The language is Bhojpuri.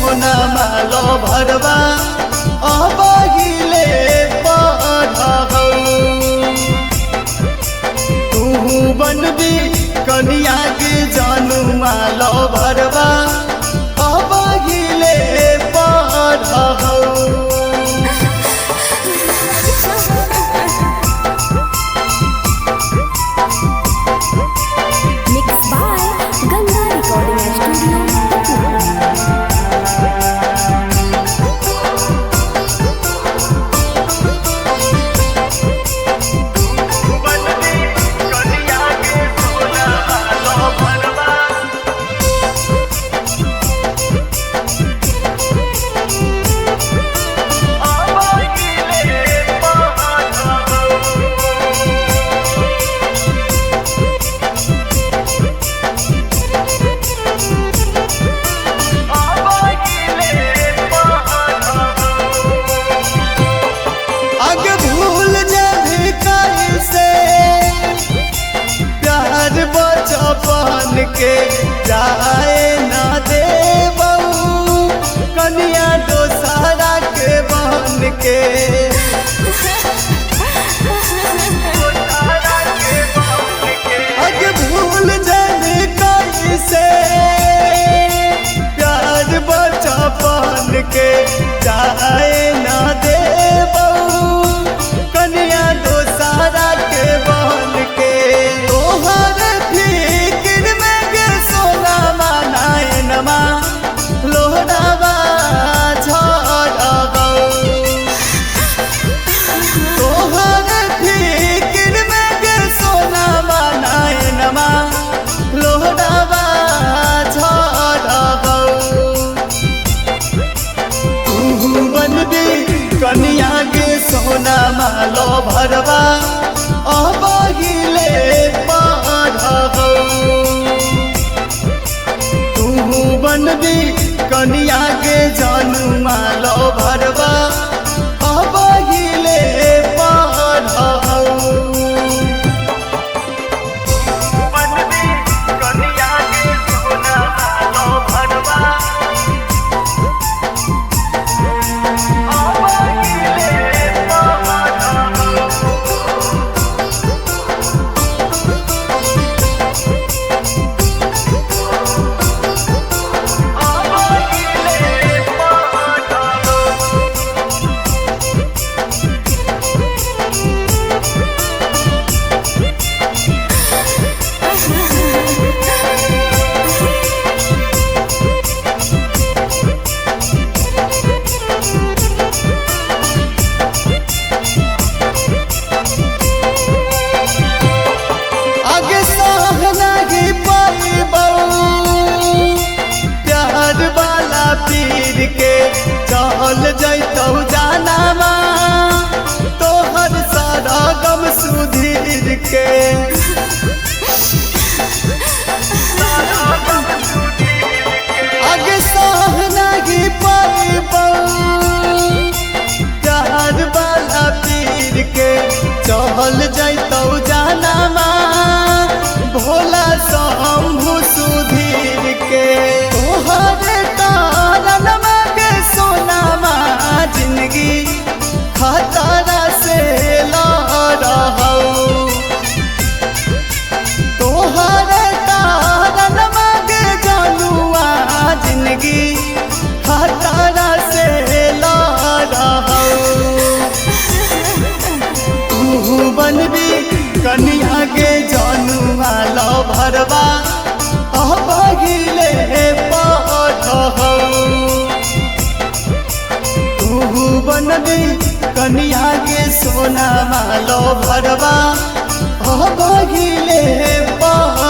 सोना मालो भरवा अब हिले पढ़ौ तू बनबी कनिया के जानू मालो भरवा अब हिले पढ़ौ। Mixed by Ganga Recording Studio, बचपन के जाए ना दे बहू कनिया दोसारा के बहन के अग भूल जाने कैसे प्यार बचपन के जाए ना दे बहू कनिया दोसारा के बहन के तोहर फिक्र में गे सोना मानायनमा लोहरावा झरगौ तोहर फिक्र में गे सोना मानायनमा लोहरावा झरगौ तू बनबी कनिया के सोना मालो भरवा अब हिले पढ़ौ तू बनबी कनिया के जानू मालो भरवा अब हिले पढ़ौ। पीर के चल जैतौ जानामा तोहर सारा गम सुधीर के आगे सह नहीं पाइबौ प्यार वाला पीर के चल जैतौ जानामा भोला शंभु सुधीर के तोहर जिंदगी खतरा से लड़ौ तोहर तारन मांगे जानुआ जिंदगी खतरा से लड़ौ तू बनबी कनिया के जानुआ लो भरवा अब हिले पढ़ौ बनबी कनिया के सोना मालो भरवा अब हिले पढ़ौ।